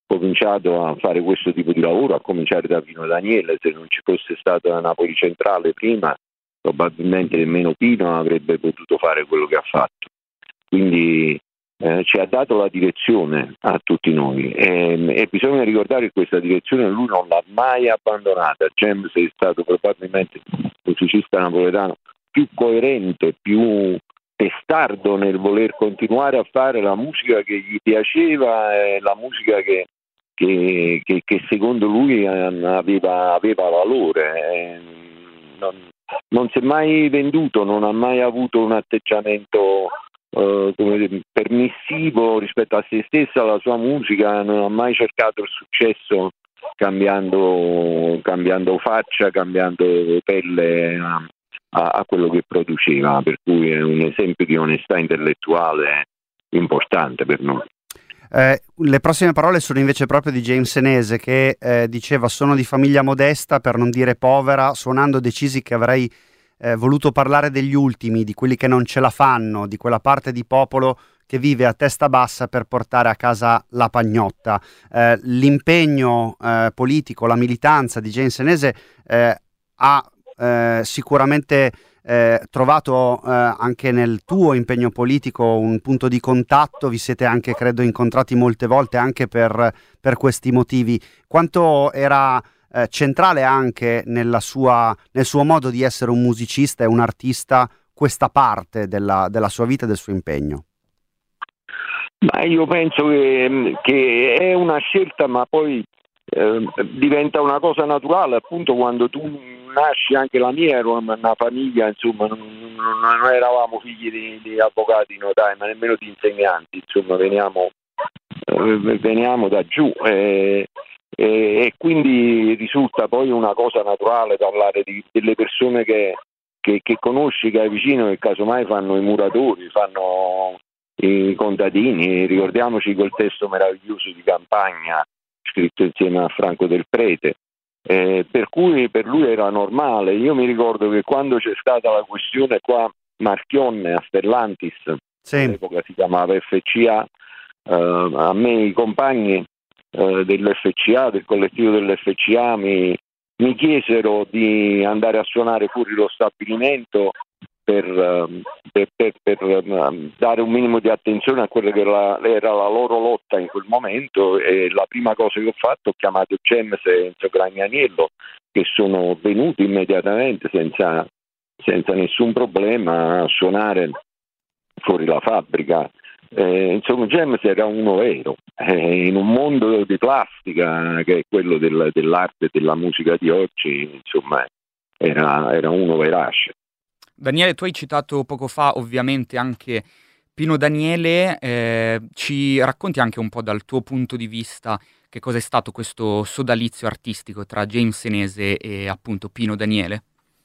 cominciato a fare questo tipo di lavoro, a cominciare da Pino Daniele. Se non ci fosse stata Napoli Centrale prima, probabilmente nemmeno Pino avrebbe potuto fare quello che ha fatto. Quindi eh, ci ha dato la direzione a tutti noi e, e bisogna ricordare che questa direzione lui non l'ha mai abbandonata. James è stato probabilmente il musicista napoletano più coerente, più testardo nel voler continuare a fare la musica che gli piaceva e la musica che, che, che, che secondo lui aveva, aveva valore. Non, non si è mai venduto, non ha mai avuto un atteggiamento uh, come dire, permissivo rispetto a se stessa, alla sua musica, non ha mai cercato il successo cambiando, cambiando faccia, cambiando pelle a, a quello che produceva, per cui è un esempio di onestà intellettuale importante per noi.
Eh, le prossime parole sono invece proprio di James Senese, che eh, diceva: sono di famiglia modesta, per non dire povera, suonando decisi che avrei eh, voluto parlare degli ultimi, di quelli che non ce la fanno, di quella parte di popolo che vive a testa bassa per portare a casa la pagnotta. Eh, l'impegno eh, politico, la militanza di James Senese eh, ha Eh, sicuramente eh, trovato eh, anche nel tuo impegno politico un punto di contatto, vi siete anche credo incontrati molte volte anche per, per questi motivi. Quanto era eh, centrale anche nella sua, nel suo modo di essere un musicista e un artista questa parte della, della sua vita e del suo impegno?
Ma io penso che, che è una scelta, ma poi eh, diventa una cosa naturale, appunto quando tu nasci. Anche la mia era una, una famiglia, insomma, non, non, non eravamo figli di, di avvocati, notai, ma nemmeno di insegnanti, insomma, veniamo, eh, veniamo da giù e, e, e quindi risulta poi una cosa naturale parlare di, delle persone che, che, che conosci, che hai vicino, che casomai fanno i muratori, fanno i contadini. Ricordiamoci quel testo meraviglioso di Campagna scritto insieme a Franco Del Prete. Eh, per cui per lui era normale. Io mi ricordo che quando c'è stata la questione qua Marchionne a Stellantis, sì, all'epoca si chiamava F C A, eh, a me i compagni eh, dell'F C A, del collettivo dell'F C A mi, mi chiesero di andare a suonare fuori lo stabilimento per, per, per, per dare un minimo di attenzione a quella che era la, era la loro lotta in quel momento, e la prima cosa che ho fatto, ho chiamato James e Enzo Gragnaniello, che sono venuti immediatamente senza, senza nessun problema a suonare fuori la fabbrica. Eh, insomma, James era uno vero, eh, in un mondo di plastica che è quello del, dell'arte e della musica di oggi, insomma, era, era uno verace.
Daniele, tu hai citato poco fa ovviamente anche Pino Daniele, eh, ci racconti anche un po' dal tuo punto di vista che cosa è stato questo sodalizio artistico tra James Senese e appunto Pino Daniele?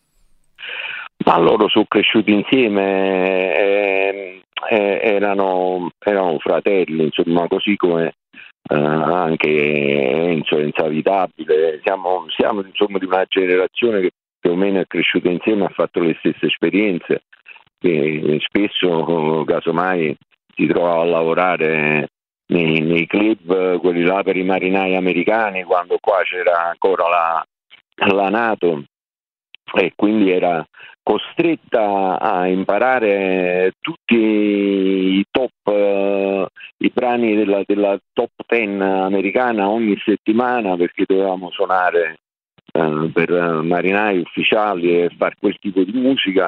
Ma loro sono cresciuti insieme, eh, eh, erano, erano fratelli, insomma, così come eh, anche Enzo, Enzo Avitabile. Siamo, siamo insomma di una generazione che più o meno è cresciuta insieme, ha fatto le stesse esperienze, e spesso casomai si trova a lavorare nei, nei club, quelli là per i marinai americani, quando qua c'era ancora la, la NATO, e quindi era costretta a imparare tutti i top, uh, i brani della, della top ten americana ogni settimana, perché dovevamo suonare Uh, per uh, marinai ufficiali e fare quel tipo di musica,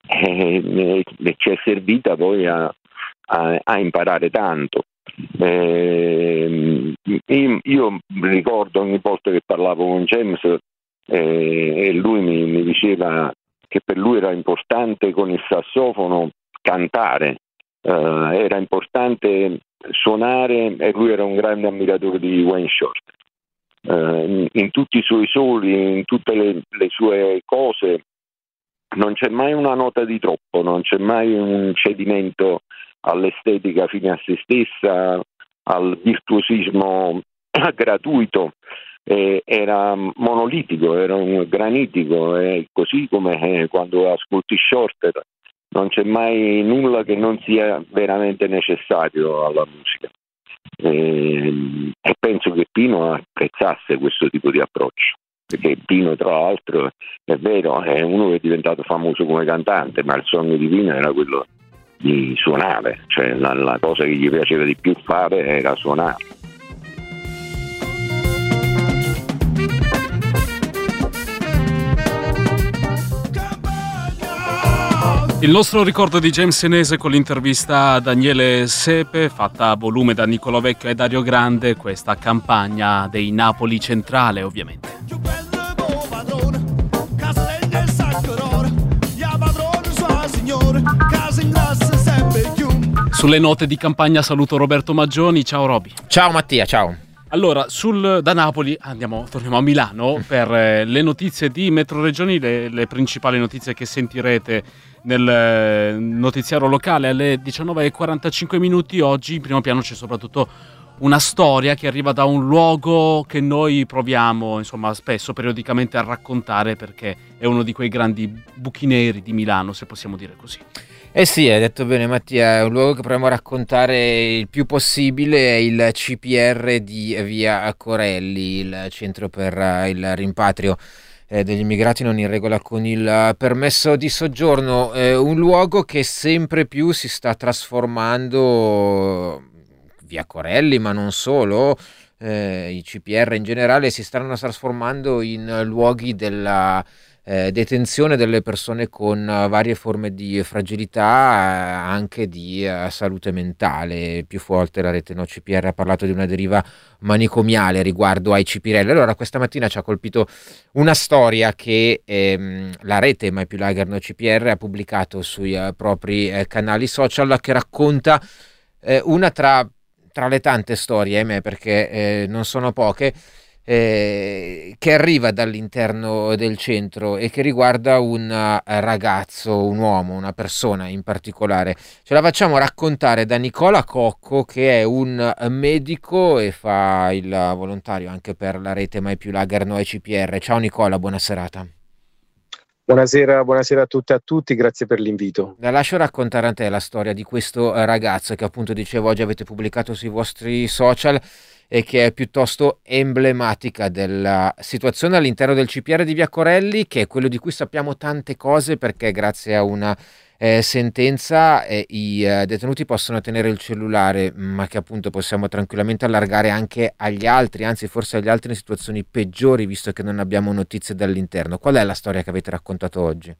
e, e ci è servita poi a, a, a imparare tanto. Eh, io, io ricordo ogni volta che parlavo con James eh, e lui mi, mi diceva che per lui era importante con il sassofono cantare, uh, era importante suonare, e lui era un grande ammiratore di Wayne Shorter. Uh, in tutti i suoi soli, in tutte le, le sue cose, non c'è mai una nota di troppo, non c'è mai un cedimento all'estetica fine a se stessa, al virtuosismo gratuito. Eh, era monolitico, era un granitico, e così come eh, quando ascolti Shorter non c'è mai nulla che non sia veramente necessario alla musica. e, e penso che Pino apprezzasse questo tipo di approccio, perché Pino tra l'altro è vero, è uno che è diventato famoso come cantante, ma il sogno di Pino era quello di suonare, cioè la, la cosa che gli piaceva di più fare era suonare.
Il nostro ricordo di James Senese con l'intervista a Daniele Sepe, fatta a volume da Nicolò Vecchio e Dario Grande, questa campagna dei Napoli Centrale ovviamente. Sulle note di campagna saluto Roberto Maggioni, ciao Roby.
Ciao Mattia, ciao.
Allora, sul, da Napoli andiamo, torniamo a Milano per eh, le notizie di Metroregioni, le, le principali notizie che sentirete nel eh, notiziario locale alle diciannove e quarantacinque minuti. Oggi in primo piano c'è soprattutto una storia che arriva da un luogo che noi proviamo, insomma, spesso, periodicamente a raccontare, perché è uno di quei grandi buchi neri di Milano, se possiamo dire così.
Eh sì, hai detto bene Mattia, è un luogo che proviamo a raccontare il più possibile, è il C P R di via Corelli, il centro per il rimpatrio eh, degli immigrati non in regola con il permesso di soggiorno, eh, un luogo che sempre più si sta trasformando, via Corelli ma non solo, eh, i C P R in generale si stanno trasformando in luoghi della Eh, detenzione delle persone con uh, varie forme di fragilità, uh, anche di uh, salute mentale. Più volte la rete No C P R ha parlato di una deriva manicomiale riguardo ai Cipirelli. Allora questa mattina ci ha colpito una storia che ehm, la rete Mai Più Lager No C P R ha pubblicato sui uh, propri uh, canali social, che racconta uh, una tra, tra le tante storie, ahimè, perché uh, non sono poche, Eh, che arriva dall'interno del centro e che riguarda un ragazzo, un uomo, una persona in particolare. Ce la facciamo raccontare da Nicola Cocco, che è un medico e fa il volontario anche per la rete Mai Più Lager No C P R. Ciao Nicola, buona serata.
Buonasera, buonasera a tutte e a tutti, grazie per l'invito.
La lascio raccontare a te la storia di questo ragazzo che, appunto, dicevo, oggi avete pubblicato sui vostri social e che è piuttosto emblematica della situazione all'interno del C P R di via Corelli, che è quello di cui sappiamo tante cose, perché grazie a una eh, sentenza eh, i eh, detenuti possono tenere il cellulare, ma che appunto possiamo tranquillamente allargare anche agli altri, anzi forse agli altri in situazioni peggiori, visto che non abbiamo notizie dall'interno. Qual è la storia che avete raccontato oggi?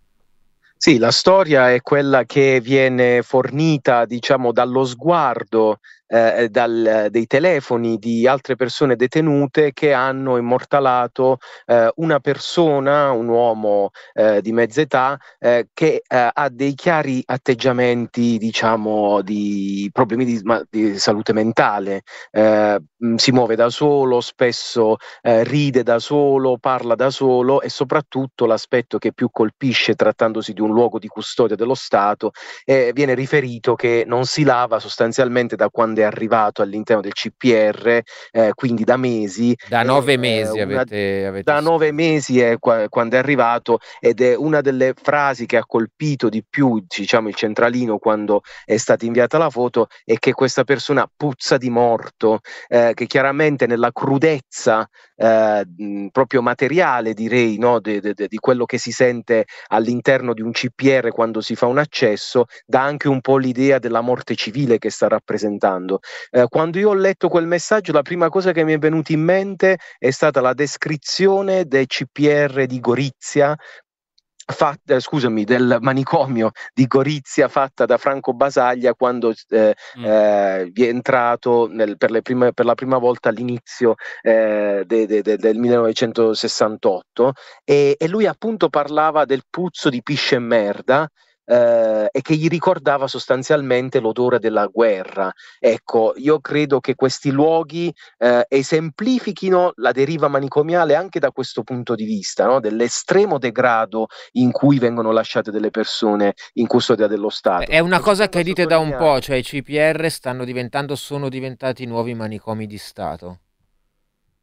Sì, la storia è quella che viene fornita, diciamo, dallo sguardo eh, dal, dei telefoni di altre persone detenute che hanno immortalato eh, una persona, un uomo eh, di mezza età, eh, che eh, ha dei chiari atteggiamenti, diciamo, di problemi di, di salute mentale. Eh, si muove da solo, spesso eh, ride da solo, parla da solo, e soprattutto l'aspetto che più colpisce, trattandosi di un luogo di custodia dello Stato, eh, viene riferito che non si lava sostanzialmente da quando è arrivato all'interno del C P R, eh, quindi da mesi.
Da nove
eh,
mesi
una,
avete, avete...
Da nove mesi è qua, quando è arrivato, ed è una delle frasi che ha colpito di più, diciamo, il centralino quando è stata inviata la foto, è che questa persona puzza di morto, eh, che chiaramente nella crudezza eh, mh, proprio materiale, direi, no, de, de, de, di quello che si sente all'interno di un C P R quando si fa un accesso, dà anche un po' l'idea della morte civile che sta rappresentando. Eh, quando io ho letto quel messaggio, la prima cosa che mi è venuta in mente è stata la descrizione del C P R di Gorizia, fatta, scusami, del manicomio di Gorizia, fatta da Franco Basaglia quando eh, mm. eh, vi è entrato nel, per, le prime, per la prima volta all'inizio eh, de, de, de, del millenovecentosessantotto, e, e lui appunto parlava del puzzo di pisce e merda, Eh, e che gli ricordava sostanzialmente l'odore della guerra. Ecco, io credo che questi luoghi eh, esemplifichino la deriva manicomiale anche da questo punto di vista, no? Dell'estremo degrado in cui vengono lasciate delle persone in custodia dello Stato.
È una cosa che dite da un po', cioè i C P R stanno diventando, sono diventati nuovi manicomi di Stato.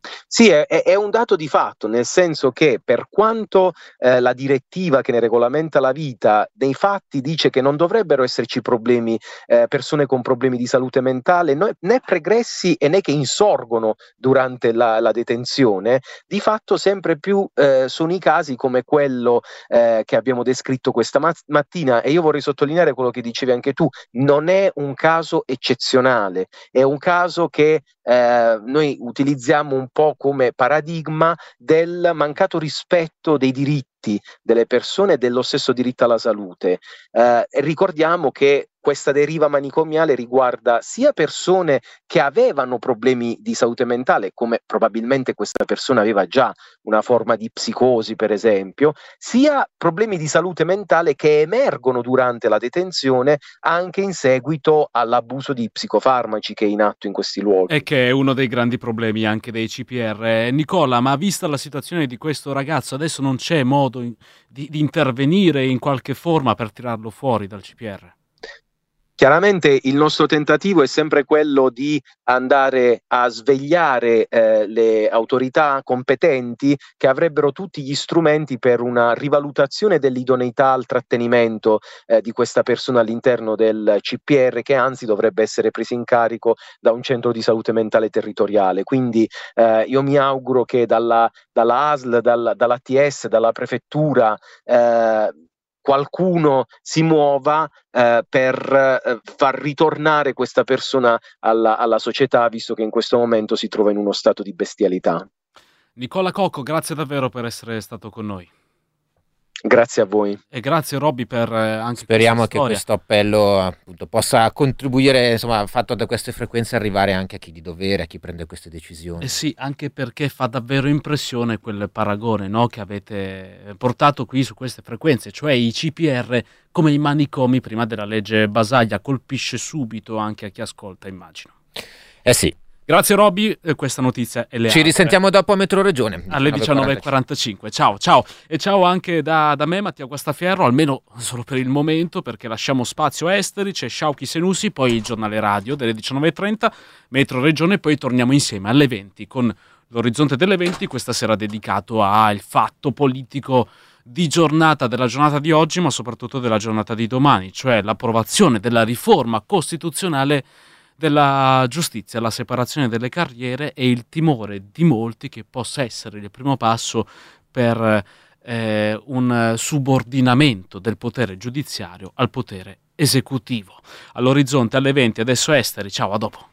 Sì, è, è un dato di fatto, nel senso che per quanto eh, la direttiva che ne regolamenta la vita, nei fatti dice che non dovrebbero esserci problemi, eh, persone con problemi di salute mentale, no, né pregressi e né che insorgono durante la, la detenzione, di fatto sempre più eh, sono i casi come quello eh, che abbiamo descritto questa ma- mattina, e io vorrei sottolineare quello che dicevi anche tu, non è un caso eccezionale, è un caso che eh, noi utilizziamo un po' come paradigma del mancato rispetto dei diritti delle persone e dello stesso diritto alla salute. Eh, e ricordiamo che questa deriva manicomiale riguarda sia persone che avevano problemi di salute mentale, come probabilmente questa persona aveva già una forma di psicosi, per esempio, sia problemi di salute mentale che emergono durante la detenzione anche in seguito all'abuso di psicofarmaci che è in atto in questi luoghi.
E che è uno dei grandi problemi anche dei C P R. Nicola, ma vista la situazione di questo ragazzo, adesso non c'è modo in, di, di intervenire in qualche forma per tirarlo fuori dal C P R?
Chiaramente il nostro tentativo è sempre quello di andare a svegliare eh, le autorità competenti che avrebbero tutti gli strumenti per una rivalutazione dell'idoneità al trattenimento eh, di questa persona all'interno del C P R, che anzi dovrebbe essere presa in carico da un centro di salute mentale territoriale. Quindi eh, io mi auguro che dalla, dalla A S L, dalla, dall'A T S, dalla prefettura eh, qualcuno si muova eh, per eh, far ritornare questa persona alla, alla società, visto che in questo momento si trova in uno stato di bestialità.
Nicola Cocco, grazie davvero per essere stato con noi.
Grazie a voi.
E grazie Robby per eh, anche
Speriamo che
storia.
questo appello appunto possa contribuire, insomma, fatto da queste frequenze, arrivare anche a chi di dovere, a chi prende queste decisioni.
Eh sì, anche perché fa davvero impressione quel paragone, no, che avete portato qui su queste frequenze, cioè i C P R come i manicomi prima della legge Basaglia, colpisce subito anche a chi ascolta, immagino.
Eh sì.
Grazie Robby, questa notizia è le
Ci
altre.
risentiamo dopo a Metro Regione
alle diciannove e quarantacinque. Ciao, ciao. E ciao anche da, da me, Mattia Guastafierro, almeno solo per il momento, perché lasciamo spazio a esteri, c'è Sciauchi Senussi, poi il giornale radio delle diciannove e trenta, Metro Regione, poi torniamo insieme alle venti con l'orizzonte delle venti, questa sera dedicato al fatto politico di giornata, della giornata di oggi, ma soprattutto della giornata di domani, cioè l'approvazione della riforma costituzionale della giustizia, la separazione delle carriere e il timore di molti che possa essere il primo passo per eh, un subordinamento del potere giudiziario al potere esecutivo. All'orizzonte alle venti, adesso esteri, ciao, a dopo.